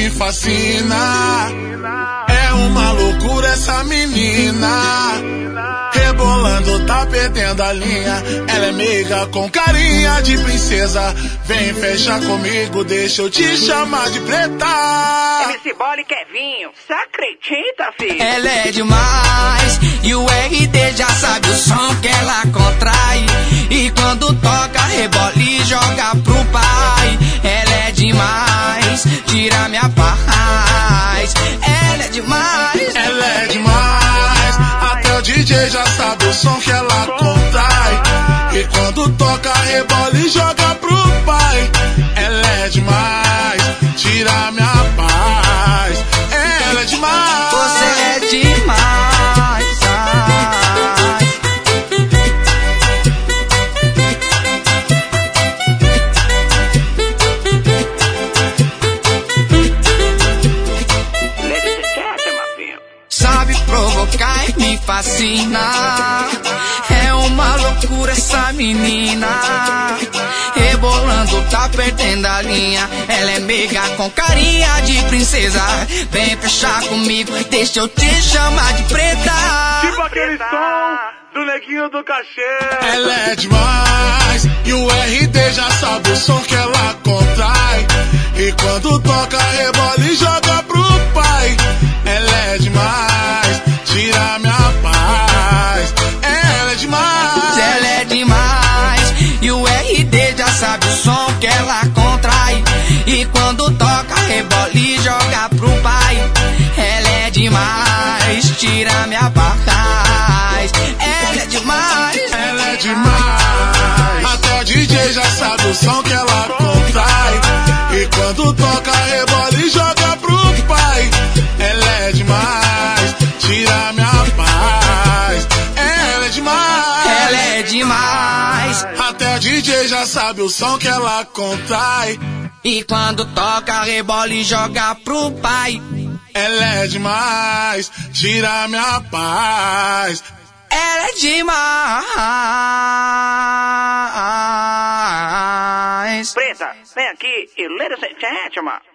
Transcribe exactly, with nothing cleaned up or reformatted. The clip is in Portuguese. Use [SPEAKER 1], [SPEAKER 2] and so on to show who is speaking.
[SPEAKER 1] me fascina. É uma loucura essa menina. Rebolando, tá perdendo a linha. Ela é meiga com carinha de princesa. Vem fechar comigo, deixa eu te chamar de preta.
[SPEAKER 2] M C Bola e Kevinho, cê acredita, filho?
[SPEAKER 3] Ela é demais e o R D já sabe o som que ela contrai. E quando toca, rebola e joga pro pai. Ela é demais, tira minha paz. Ela é demais,
[SPEAKER 1] ela é demais. Até o D J já sabe o som que ela contrai. E quando toca, rebola e joga pro pai. Ela é demais, tira minha paz. Ela é demais,
[SPEAKER 3] você é demais. Sabe provocar e me fascina. É uma loucura essa menina. Rebolando, tá perdendo a linha. Ela é meiga com carinha de princesa. Vem fechar comigo, deixa eu te chamar de preta.
[SPEAKER 4] Tipo aquele som do neguinho do cachê.
[SPEAKER 1] Ela é demais e o R D já sabe o som que ela contrai. E quando toca, rebola e joga pro pai. Ela é demais, tira minha paz. Ela é demais,
[SPEAKER 3] ela é demais e o R D já sabe o som que ela contrai. E quando toca, rebola e joga pro pai. Ela é demais, tira minha paz. Ela é demais,
[SPEAKER 1] ela é demais. Até o D J já sabe o som que ela contrai. E quando toca, rebola e joga pro pai. Ela é demais, tira minha paz. Ela é demais,
[SPEAKER 3] ela é demais.
[SPEAKER 1] Até o D J já sabe o som que ela contrai.
[SPEAKER 3] E quando toca, rebola e joga pro pai.
[SPEAKER 1] Ela é demais, tira minha paz.
[SPEAKER 3] Ela é demais.
[SPEAKER 2] Preta, vem aqui e ladies and gentlemen.